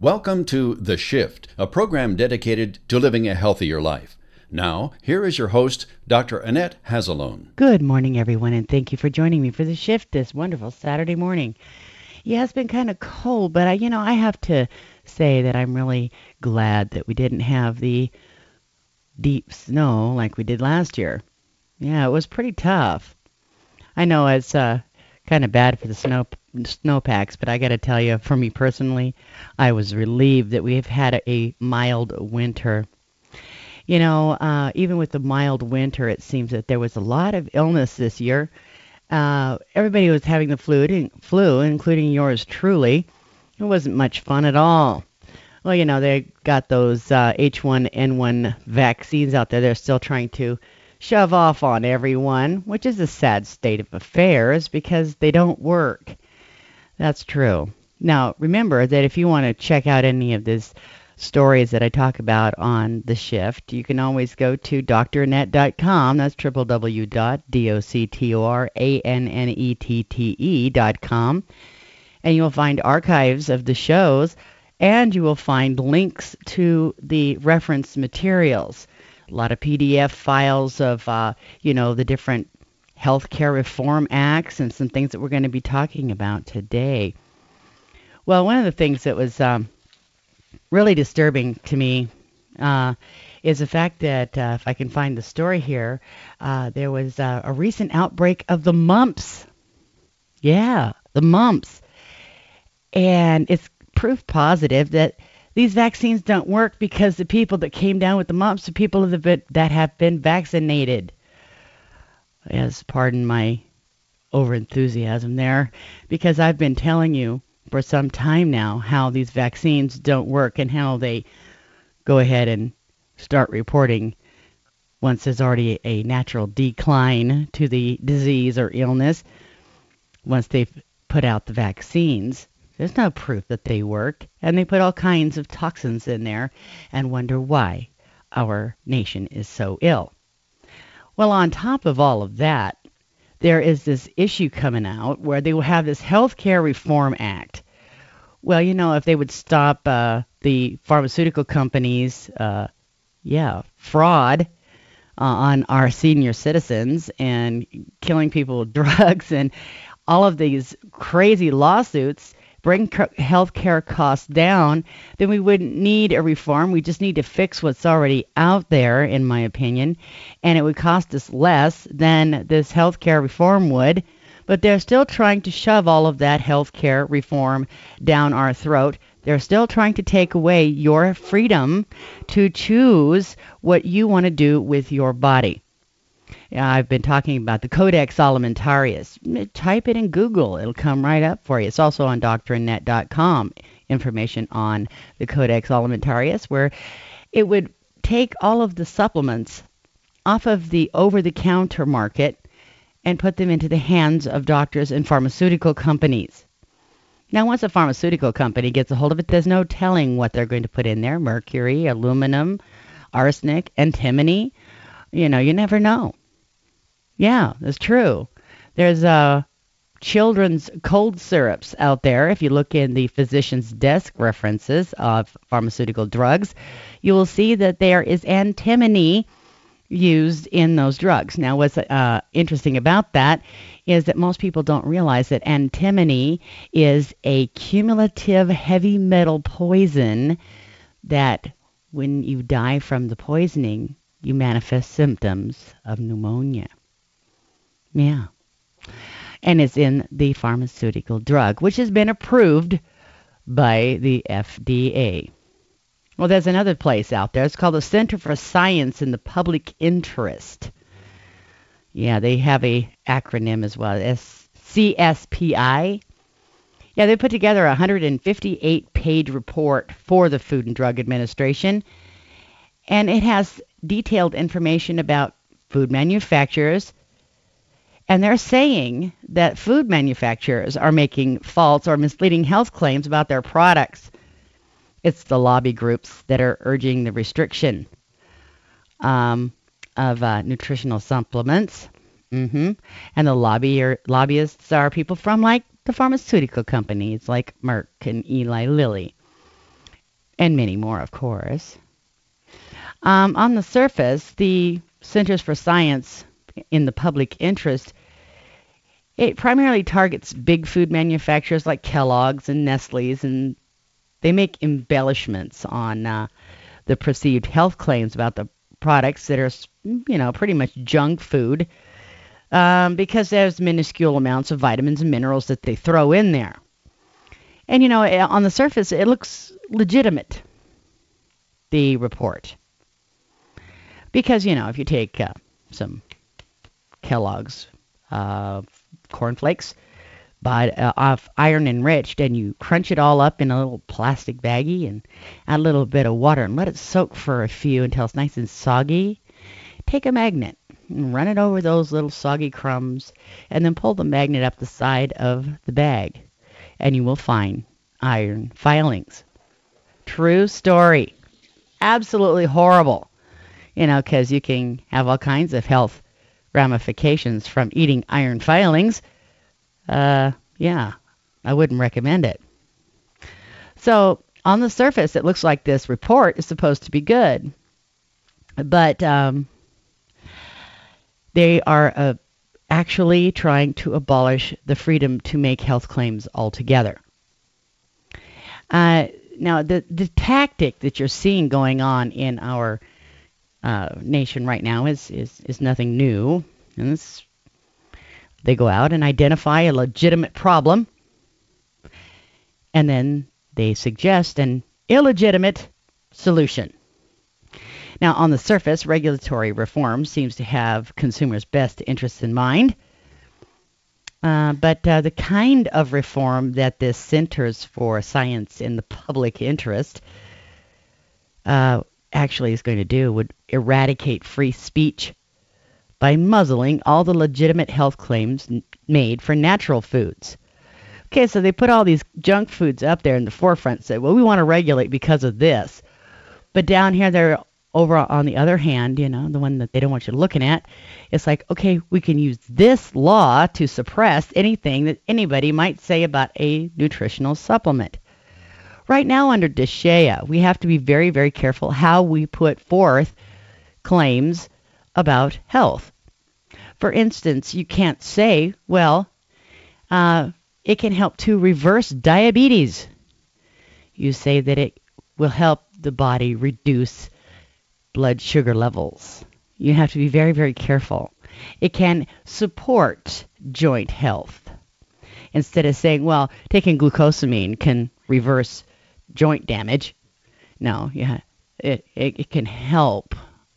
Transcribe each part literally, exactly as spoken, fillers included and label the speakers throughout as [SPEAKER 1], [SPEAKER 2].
[SPEAKER 1] Welcome to The Shift, a program dedicated to living a healthier life. Now, here is your host, Doctor Annette Hazalone.
[SPEAKER 2] Good morning, everyone, and thank you for joining me for The Shift this wonderful Saturday morning. Yeah, it's been kind of cold, but I, you know, I have to say that I'm really glad that we didn't have the deep snow like we did last year. Yeah, it was pretty tough. I know it's uh, kind of bad for the snow snowpacks, but I got to tell you, for me personally, I was relieved that we've had a, a mild winter. You know, uh, even with the mild winter, it seems that there was a lot of illness this year. Uh, everybody was having the flu, flu, including yours truly. It wasn't much fun at all. Well, you know, they got those uh, H one N one vaccines out there. They're still trying to shove off on everyone, which is a sad state of affairs because they don't work. That's true. Now, remember that if you want to check out any of these stories that I talk about on The Shift, you can always go to D R annette dot com. That's w w w dot doctorannette dot com. And you'll find archives of the shows, and you will find links to the reference materials. A lot of P D F files of, uh, you know, the different healthcare reform acts and some things that we're going to be talking about today. Well, one of the things that was um, really disturbing to me uh, is the fact that, uh, if I can find the story here, uh, there was uh, a recent outbreak of the mumps. Yeah, the mumps. And it's proof positive that these vaccines don't work because the people that came down with the mumps are people that have been, that have been vaccinated. Yes, pardon my overenthusiasm there, because I've been telling you for some time now how these vaccines don't work and how they go ahead and start reporting once there's already a natural decline to the disease or illness. Once they've put out the vaccines, there's no proof that they work, and they put all kinds of toxins in there and wonder why our nation is so ill. Well, on top of all of that, there is this issue coming out where they will have this Healthcare Reform Act. Well, you know, if they would stop uh, the pharmaceutical companies, uh, yeah, fraud uh, on our senior citizens and killing people with drugs and all of these crazy lawsuits, bring health care costs down, then we wouldn't need a reform. We just need to fix what's already out there, in my opinion, and it would cost us less than this health care reform would. But they're still trying to shove all of that health care reform down our throat. They're still trying to take away your freedom to choose what you want to do with your body. Yeah, I've been talking about the Codex Alimentarius. Type it in Google. It'll come right up for you. It's also on D R annette dot com, information on the Codex Alimentarius, where it would take all of the supplements off of the over-the-counter market and put them into the hands of doctors and pharmaceutical companies. Now, once a pharmaceutical company gets a hold of it, there's no telling what they're going to put in there. Mercury, aluminum, arsenic, antimony. You know, you never know. Yeah, that's true. There's uh, children's cold syrups out there. If you look in the physician's desk references of pharmaceutical drugs, you will see that there is antimony used in those drugs. Now, what's uh, interesting about that is that most people don't realize that antimony is a cumulative heavy metal poison that when you die from the poisoning, you manifest symptoms of pneumonia. Yeah. And it's in the pharmaceutical drug, which has been approved by the F D A. Well, there's another place out there. It's called the Center for Science in the Public Interest. Yeah, they have a acronym as well, C S P I. Yeah, they put together a one hundred fifty-eight page report for the Food and Drug Administration, and it has detailed information about food manufacturers, and they're saying that food manufacturers are making false or misleading health claims about their products. It's the lobby groups that are urging the restriction um, of uh, nutritional supplements. Mm-hmm. And the lobby lobbyists are people from, like, the pharmaceutical companies like Merck and Eli Lilly. and many more, of course. Um, on the surface, the Centers for Science in the Public Interest, it primarily targets big food manufacturers like Kellogg's and Nestle's, and they make embellishments on uh, the perceived health claims about the products that are, you know, pretty much junk food, um, because there's minuscule amounts of vitamins and minerals that they throw in there. And, you know, on the surface, it looks legitimate, the report. Because, you know, if you take uh, some Kellogg's uh, cornflakes, but uh, off iron enriched, and you crunch it all up in a little plastic baggie and add a little bit of water and let it soak for a few until it's nice and soggy, take a magnet and run it over those little soggy crumbs and then pull the magnet up the side of the bag, and you will find iron filings. True story. Absolutely horrible. You know, because you can have all kinds of health ramifications from eating iron filings. Uh, yeah, I wouldn't recommend it. So, on the surface, it looks like this report is supposed to be good. But um, they are uh, actually trying to abolish the freedom to make health claims altogether. Uh, now, the, the tactic that you're seeing going on in our uh, nation right now is, is, is nothing new. And this, they go out and identify a legitimate problem, and then they suggest an illegitimate solution. Now, on the surface, regulatory reform seems to have consumers' best interests in mind. Uh, but uh, the kind of reform that this Centers for Science in the Public Interest uh, actually is going to do would eradicate free speech by muzzling all the legitimate health claims n- made for natural foods. Okay, so they put all these junk foods up there in the forefront and say, well, we want to regulate because of this. But down here, they're over on the other hand, you know, the one that they don't want you looking at, it's like, okay, we can use this law to suppress anything that anybody might say about a nutritional supplement. Right now under DSHEA, we have to be very, very careful how we put forth claims about health. For instance, you can't say, well, uh, it can help to reverse diabetes. You say that it will help the body reduce blood sugar levels. You have to be very, very careful. It can support joint health. Instead of saying, well, taking glucosamine can reverse joint damage. No, yeah, it, it, it can help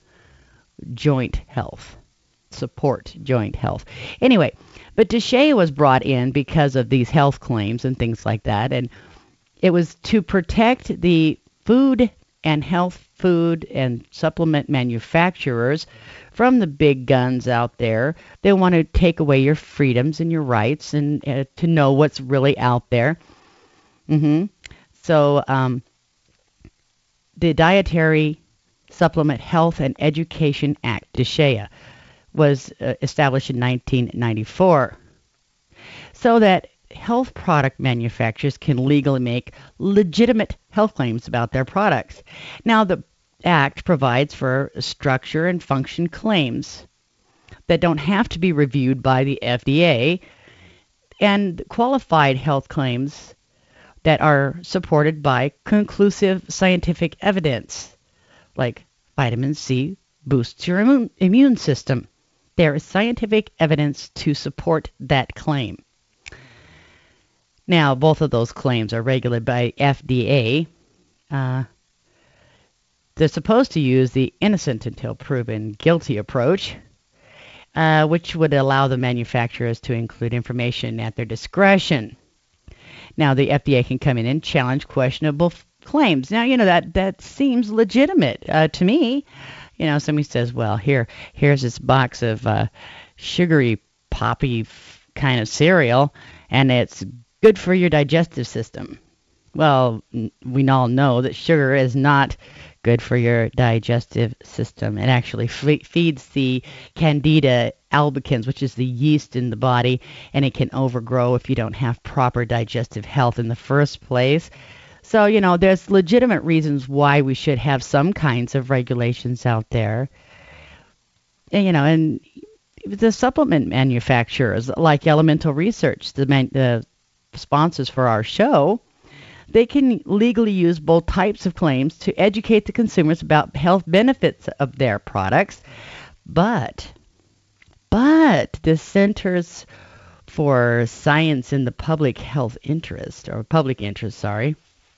[SPEAKER 2] joint health, support joint health. Anyway, but DSHEA was brought in because of these health claims and things like that, and it was to protect the food and health food and supplement manufacturers from the big guns out there. They want to take away your freedoms and your rights and uh, to know what's really out there. Mm-hmm. So um, the Dietary Supplement Health and Education Act, DSHEA, was uh, established in nineteen ninety-four so that health product manufacturers can legally make legitimate health claims about their products. Now, the Act provides for structure and function claims that don't have to be reviewed by the F D A, and qualified health claims that are supported by conclusive scientific evidence, like vitamin C boosts your immune, immune system. There is scientific evidence to support that claim. Now, both of those claims are regulated by F D A. Uh, they're supposed to use the innocent until proven guilty approach, uh, which would allow the manufacturers to include information at their discretion. Now, the F D A can come in and challenge questionable f- claims. Now, you know, that, that seems legitimate uh, to me. You know, somebody says, well, here, here's this box of uh, sugary poppy f- kind of cereal, and it's good for your digestive system. Well, we all know that sugar is not good for your digestive system. It actually f- feeds the Candida albicans, which is the yeast in the body, and it can overgrow if you don't have proper digestive health in the first place. So, you know, there's legitimate reasons why we should have some kinds of regulations out there. And, you know, and the supplement manufacturers like Elemental Research, the, man, the sponsors for our show, they can legally use both types of claims to educate the consumers about health benefits of their products. But, but the Centers for Science in the Public Health Interest, or Public Interest, sorry,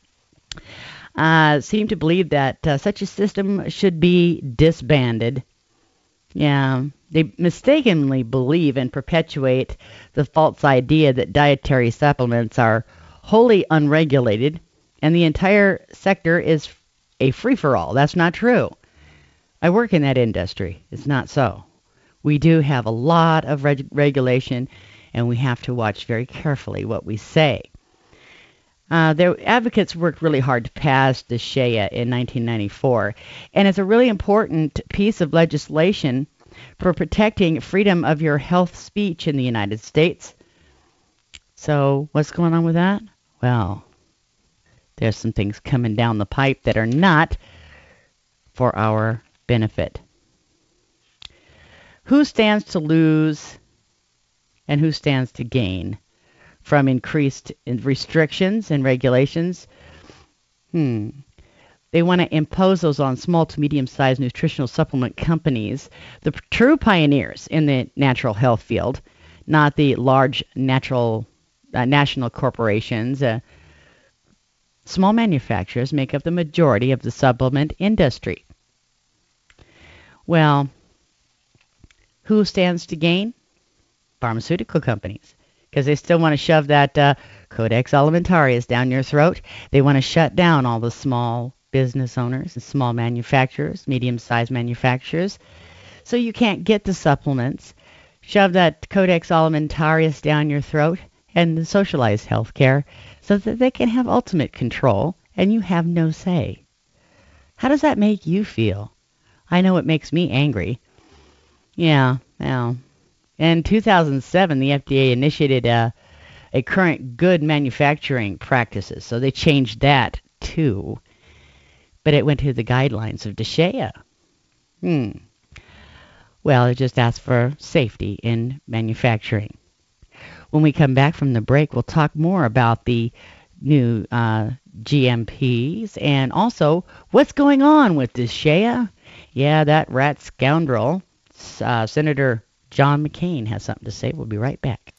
[SPEAKER 2] uh, seem to believe that uh, such a system should be disbanded. Yeah, they mistakenly believe and perpetuate the false idea that dietary supplements are wholly unregulated and the entire sector is a free-for-all. That's not true. I work in that industry. It's not so. We do have a lot of reg- regulation, and we have to watch very carefully what we say. Uh, their advocates worked really hard to pass the S H E A in nineteen ninety-four, and it's a really important piece of legislation for protecting freedom of your health speech in the United States. So what's going on with that? Well, there's some things coming down the pipe that are not for our benefit. Who stands to lose and who stands to gain from increased restrictions and regulations? Hmm. They want to impose those on small to medium-sized nutritional supplement companies, the true pioneers in the natural health field, not the large natural uh, national corporations. Uh, small manufacturers make up the majority of the supplement industry. Well, who stands to gain? Pharmaceutical companies, because they still want to shove that uh, Codex Alimentarius down your throat. They want to shut down all the small business owners and small manufacturers, medium-sized manufacturers. So you can't get the supplements. Shove that Codex Alimentarius down your throat and socialize healthcare so that they can have ultimate control and you have no say. How does that make you feel? I know it makes me angry. Yeah, well, in two thousand seven, the F D A initiated a, a current good manufacturing practices, so they changed that too. But it went to the guidelines of D S H E A. Hmm. Well, it just asked for safety in manufacturing. When we come back from the break, we'll talk more about the new uh, G M Ps and also what's going on with D S H E A. Yeah, that rat scoundrel, uh, Senator John McCain, has something to say. We'll be right back.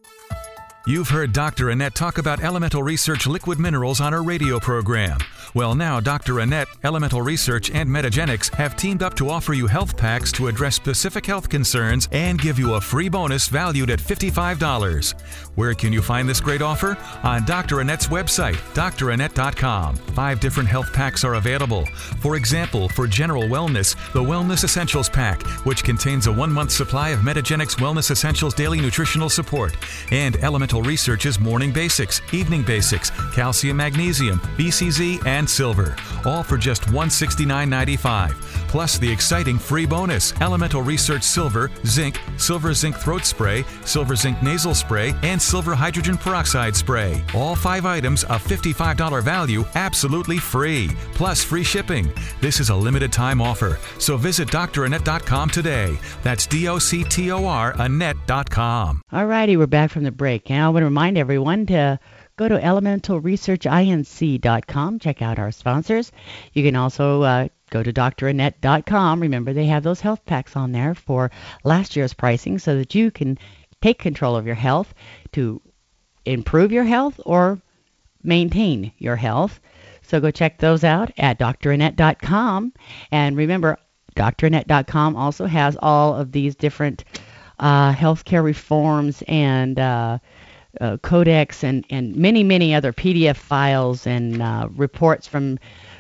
[SPEAKER 3] You've heard Doctor Annette talk about Elemental Research liquid minerals on her radio program. Well, now Doctor Annette, Elemental Research, and Metagenics have teamed up to offer you health packs to address specific health concerns and give you a free bonus valued at fifty-five dollars. Where can you find this great offer? On Doctor Annette's website, D R annette dot com. Five different health packs are available. For example, for general wellness, the Wellness Essentials Pack, which contains a one-month supply of Metagenics Wellness Essentials Daily Nutritional Support, and Elemental Research's Morning Basics, Evening Basics, Calcium Magnesium, B C Z, and Silver, all for just one hundred sixty-nine dollars and ninety-five cents. Plus the exciting free bonus, Elemental Research Silver, Zinc, Silver Zinc Throat Spray, Silver Zinc Nasal Spray, and Silver Hydrogen Peroxide Spray. All five items of fifty-five dollars value, absolutely free, plus free shipping. This is a limited time offer, so visit D R annette dot com today. That's D O C T O R annette dot com.
[SPEAKER 2] All righty, we're back from the break. Now I want to remind everyone to go to elemental research inc dot com. Check out our sponsors. You can also uh, go to D R annette dot com. Remember, they have those health packs on there for last year's pricing so that you can take control of your health to improve your health or maintain your health. So go check those out at D R annette dot com. And remember, D R annette dot com also has all of these different uh, healthcare reforms and uh, Uh, codex and, and many, many other P D F files and uh, reports from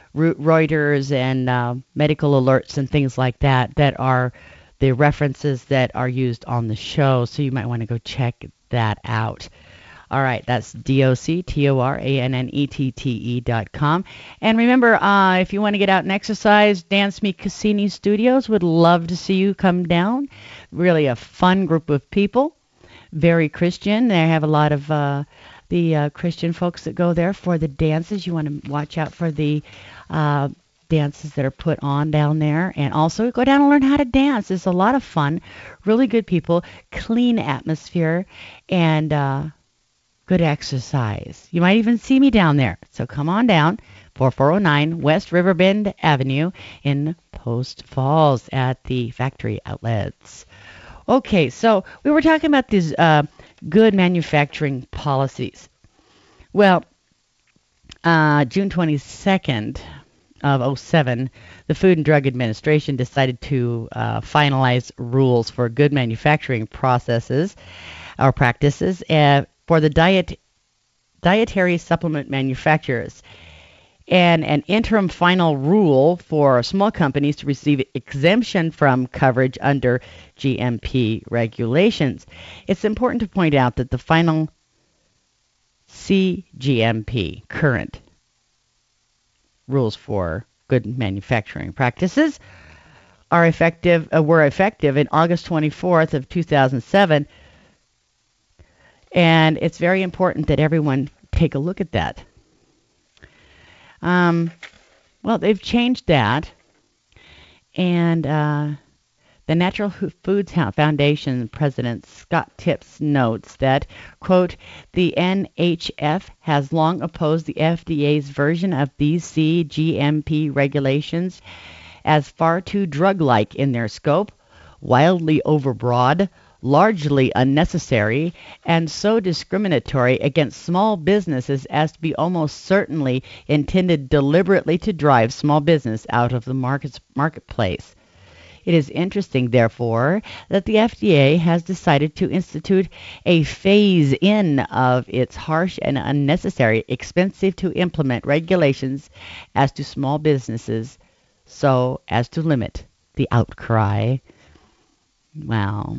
[SPEAKER 2] Reuters and uh, medical alerts and things like that that are the references that are used on the show. So you might want to go check that out. All right, that's D O C T O R A N N E T T E dot com. And remember, uh, if you want to get out and exercise, Dance Me Cassini Studios would love to see you come down. Really a fun group of people. Very Christian. They have a lot of uh, the uh, Christian folks that go there for the dances. You want to watch out for the uh, dances that are put on down there. And also go down and learn how to dance. It's a lot of fun. Really good people. Clean atmosphere. And uh, good exercise. You might even see me down there. So come on down. forty-four oh nine West Riverbend Avenue in Post Falls at the Factory Outlets. Okay, so we were talking about these uh, good manufacturing policies. Well, uh, June twenty-second of oh seven, the Food and Drug Administration decided to uh, finalize rules for good manufacturing processes or practices uh, for the diet dietary supplement manufacturers, and an interim final rule for small companies to receive exemption from coverage under G M P regulations. It's important to point out that the final C G M P, current rules for good manufacturing practices, are effective uh, were effective in August twenty-fourth of two thousand seven, and it's very important that everyone take a look at that. Um, well, they've changed that, and uh, the Natural Foods Foundation President Scott Tips notes that, quote, the N H F has long opposed the F D A's version of these C G M P regulations as far too drug-like in their scope, wildly overbroad, largely unnecessary, and so discriminatory against small businesses as to be almost certainly intended deliberately to drive small business out of the markets, marketplace. It is interesting, therefore, that the F D A has decided to institute a phase-in of its harsh and unnecessary, expensive to implement regulations as to small businesses so as to limit the outcry. Wow.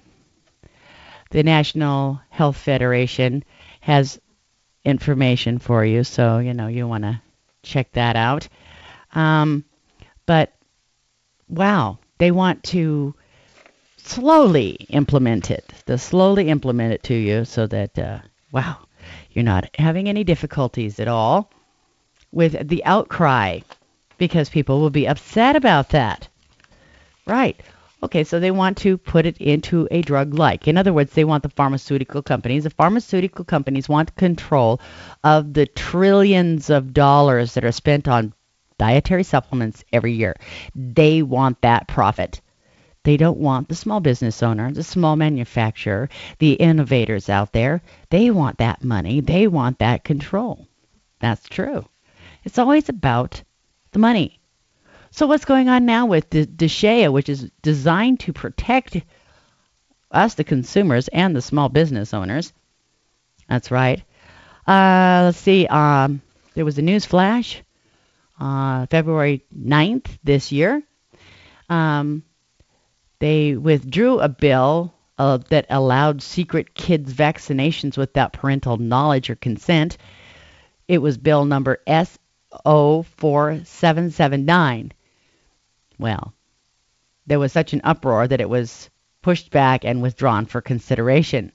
[SPEAKER 2] The National Health Federation has information for you, so, you know, you want to check that out. Um, but, wow, they want to slowly implement it. They'll slowly implement it to you so that, uh, wow, you're not having any difficulties at all with the outcry, because people will be upset about that. Right. Okay, so they want to put it into a drug-like. In other words, they want the pharmaceutical companies. The pharmaceutical companies want control of the trillions of dollars that are spent on dietary supplements every year. They want that profit. They don't want the small business owner, the small manufacturer, the innovators out there. They want that money. They want that control. That's true. It's always about the money. So what's going on now with the DSHEA, which is designed to protect us, the consumers, and the small business owners? That's right. Uh, let's see. Um, there was a news flash uh, February ninth this year. Um, they withdrew a bill uh, that allowed secret kids vaccinations without parental knowledge or consent. It was bill number S O four seven seven nine. Well, there was such an uproar that it was pushed back and withdrawn for consideration.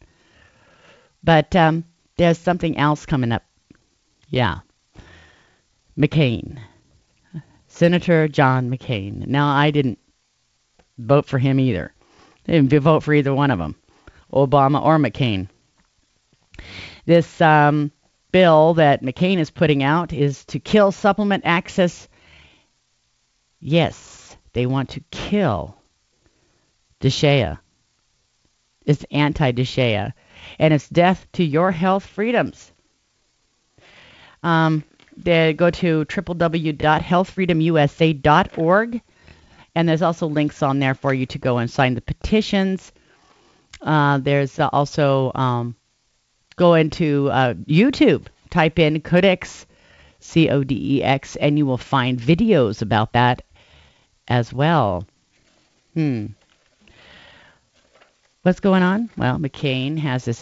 [SPEAKER 2] But um, there's something else coming up. Yeah. McCain. Senator John McCain. Now, I didn't vote for him either. I didn't vote for either one of them, Obama or McCain. This um, bill that McCain is putting out is to kill supplement access. Yes. They want to kill DSHEA. It's anti-DSHEA. And it's death to your health freedoms. Um, they go to w w w dot health freedom u s a dot org. And there's also links on there for you to go and sign the petitions. Uh, there's uh, also um, go into uh, YouTube. Type in Codex, C O D E X, and you will find videos about that as well. Hmm. What's going on? Well, McCain has this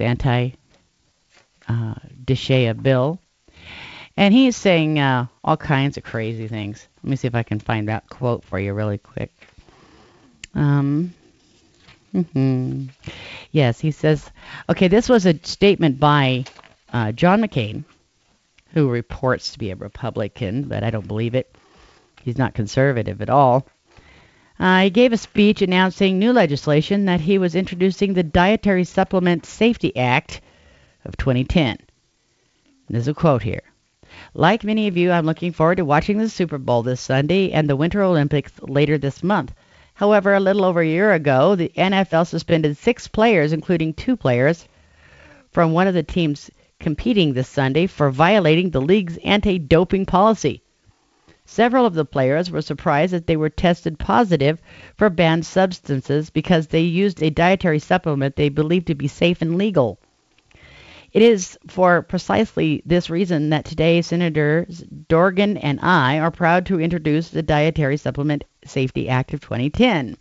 [SPEAKER 2] anti-DSHEA uh, bill, and he's saying uh, all kinds of crazy things. Let me see if I can find that quote for you really quick. Um. Mm-hmm. Yes, he says, okay, this was a statement by uh, John McCain, who reports to be a Republican, but I don't believe it. He's not conservative at all. Uh, he gave a speech announcing new legislation that he was introducing the Dietary Supplement Safety Act of twenty ten. There's a quote here. Like many of you, I'm looking forward to watching the Super Bowl this Sunday and the Winter Olympics later this month. However, a little over a year ago, the N F L suspended six players, including two players, from one of the teams competing this Sunday for violating the league's anti-doping policy. Several of the players were surprised that they were tested positive for banned substances because they used a dietary supplement they believed to be safe and legal. It is for precisely this reason that today Senators Dorgan and I are proud to introduce the Dietary Supplement Safety Act of twenty ten.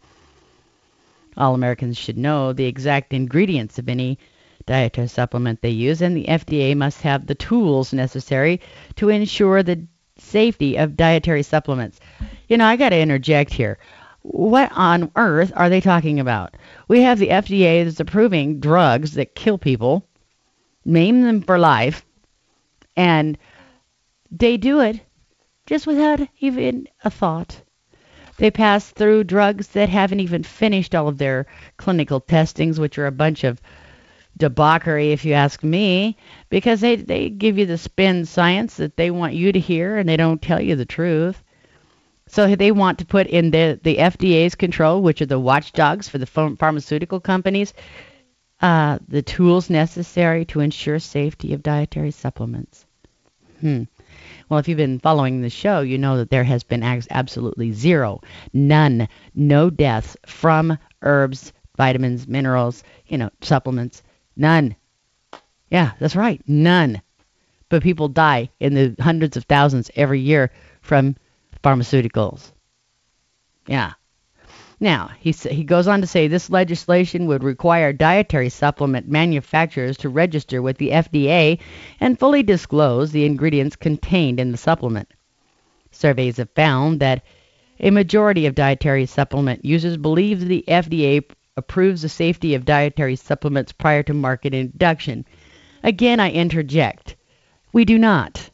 [SPEAKER 2] All Americans should know the exact ingredients of any dietary supplement they use, and the F D A must have the tools necessary to ensure the safety of dietary supplements. You know, I got to interject here. What on earth are they talking about? We have the F D A that's approving drugs that kill people, maim them for life, and they do it just without even a thought. They pass through drugs that haven't even finished all of their clinical testings, which are a bunch of debauchery, if you ask me, because they, they give you the spin science that they want you to hear, and they don't tell you the truth. So they want to put in the, the F D A's control, which are the watchdogs for the ph- pharmaceutical companies, uh, the tools necessary to ensure safety of dietary supplements. Hmm. Well, if you've been following the show, you know that there has been absolutely zero, none, no deaths from herbs, vitamins, minerals, you know, supplements. None. Yeah, that's right. None. But people die in the hundreds of thousands every year from pharmaceuticals. Yeah. Now, he he goes on to say this legislation would require dietary supplement manufacturers to register with the F D A and fully disclose the ingredients contained in the supplement. Surveys have found that a majority of dietary supplement users believe that the F D A approves the safety of dietary supplements prior to market introduction. Again, I interject. We do not.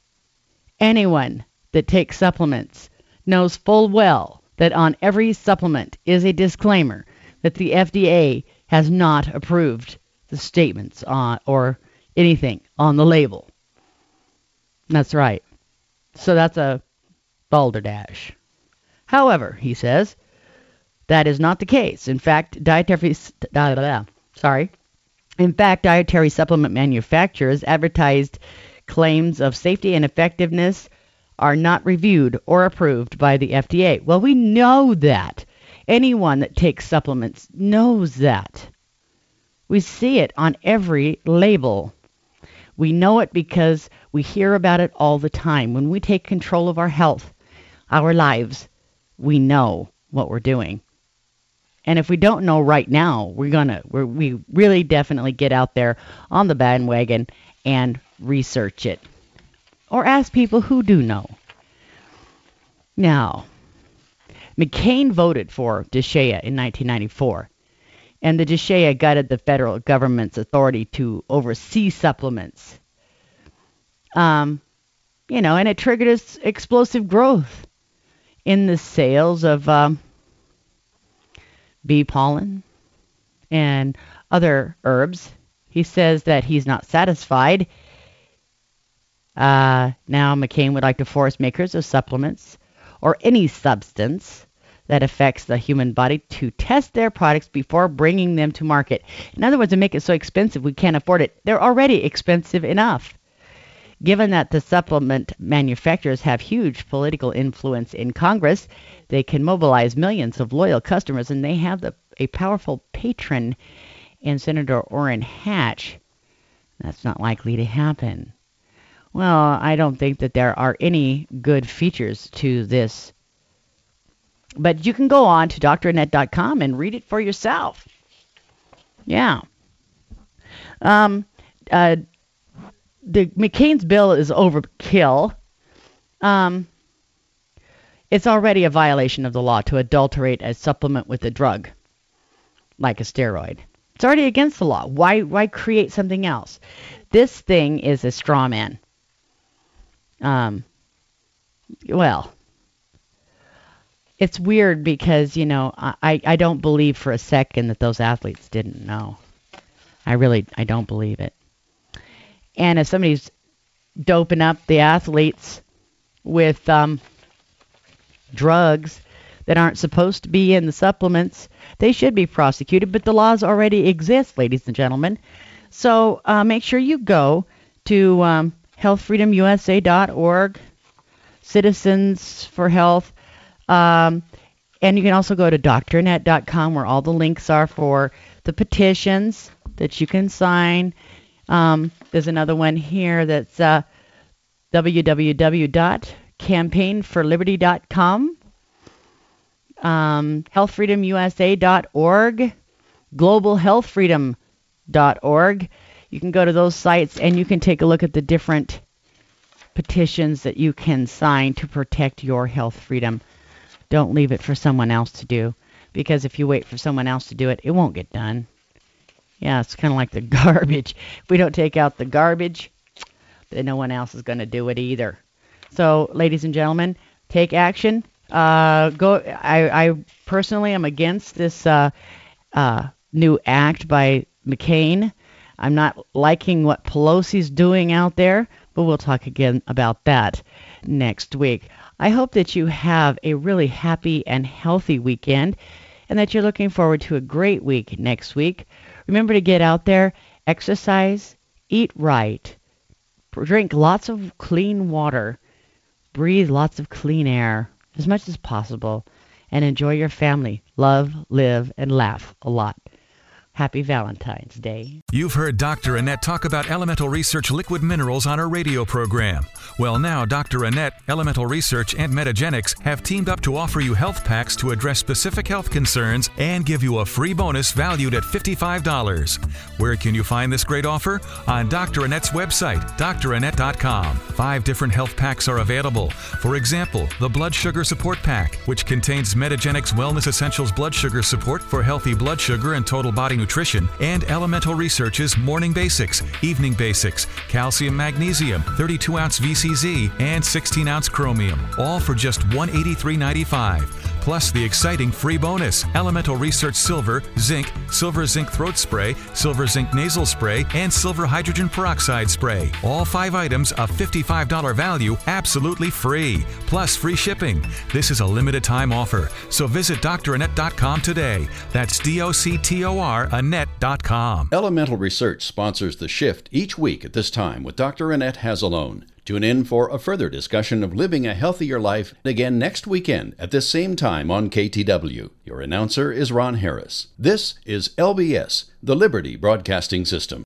[SPEAKER 2] Anyone that takes supplements knows full well that on every supplement is a disclaimer that the F D A has not approved the statements on or anything on the label. That's right. So that's a balderdash. However, he says, that is not the case. In fact, dietary blah, blah, blah, sorry. In fact, dietary supplement manufacturers advertised claims of safety and effectiveness are not reviewed or approved by the F D A. Well, we know that. Anyone that takes supplements knows that. We see it on every label. We know it because we hear about it all the time. When we take control of our health, our lives, we know what we're doing. And if we don't know right now, we're gonna we're, we really definitely get out there on the bandwagon and research it, or ask people who do know. Now, McCain voted for DSHEA in nineteen ninety-four, and the DSHEA gutted the federal government's authority to oversee supplements. Um, you know, and it triggered its explosive growth in the sales of um, bee pollen and other herbs. He says that he's not satisfied. Uh, now McCain would like to force makers of supplements or any substance that affects the human body to test their products before bringing them to market. In other words, to make it so expensive we can't afford it. They're already expensive enough. Given that the supplement manufacturers have huge political influence in Congress, they can mobilize millions of loyal customers, and they have the, a powerful patron in Senator Orrin Hatch. That's not likely to happen. Well, I don't think that there are any good features to this. But you can go on to dr annette dot com and read it for yourself. Yeah. Um, uh, the McCain's bill is overkill. Um, it's already a violation of the law to adulterate a supplement with a drug, like a steroid. It's already against the law. Why, why create something else? This thing is a straw man. Um, well, it's weird because, you know, I, I don't believe for a second that those athletes didn't know. I really, I don't believe it. And if somebody's doping up the athletes with um, drugs that aren't supposed to be in the supplements, they should be prosecuted, but the laws already exist, ladies and gentlemen. So uh, make sure you go to um, health freedom u s a dot org, Citizens for Health, um, and you can also go to dr annette dot com where all the links are for the petitions that you can sign. Um, there's another one here that's uh, w w w dot campaign for liberty dot com. Um, health freedom u s a dot org, global health freedom dot org. You can go to those sites and you can take a look at the different petitions that you can sign to protect your health freedom. Don't leave it for someone else to do, because if you wait for someone else to do it, it won't get done. Yeah, it's kind of like the garbage. If we don't take out the garbage, then no one else is going to do it either. So, ladies and gentlemen, take action. Uh, go. I, I personally am against this uh, uh, new act by McCain. I'm not liking what Pelosi's doing out there, but we'll talk again about that next week. I hope that you have a really happy and healthy weekend, and that you're looking forward to a great week next week. Remember to get out there, exercise, eat right, drink lots of clean water, breathe lots of clean air as much as possible, and enjoy your family. Love, live, and laugh a lot. Happy Valentine's Day.
[SPEAKER 3] You've heard Doctor Annette talk about Elemental Research liquid minerals on our radio program. Well, now Doctor Annette, Elemental Research, and Metagenics have teamed up to offer you health packs to address specific health concerns and give you a free bonus valued at fifty-five dollars. Where can you find this great offer? On Doctor Annette's website, dr annette dot com. Five different health packs are available. For example, the Blood Sugar Support Pack, which contains Metagenics Wellness Essentials blood sugar support for healthy blood sugar and total body nutrition, and Elemental Research's Morning Basics, Evening Basics, Calcium Magnesium, thirty-two ounce V C Z, and sixteen ounce Chromium, all for just one hundred eighty-three dollars and ninety-five cents. Plus the exciting free bonus, Elemental Research Silver, Zinc, Silver Zinc Throat Spray, Silver Zinc Nasal Spray, and Silver Hydrogen Peroxide Spray. All five items of fifty-five dollars value, absolutely free, plus free shipping. This is a limited time offer, so visit dr annette dot com today. That's D O C T O R annette dot com.
[SPEAKER 1] Elemental Research sponsors The Shift each week at this time with Doctor Annette Hazelone. Tune in for a further discussion of living a healthier life again next weekend at this same time on K T W. Your announcer is Ron Harris. This is L B S, the Liberty Broadcasting System.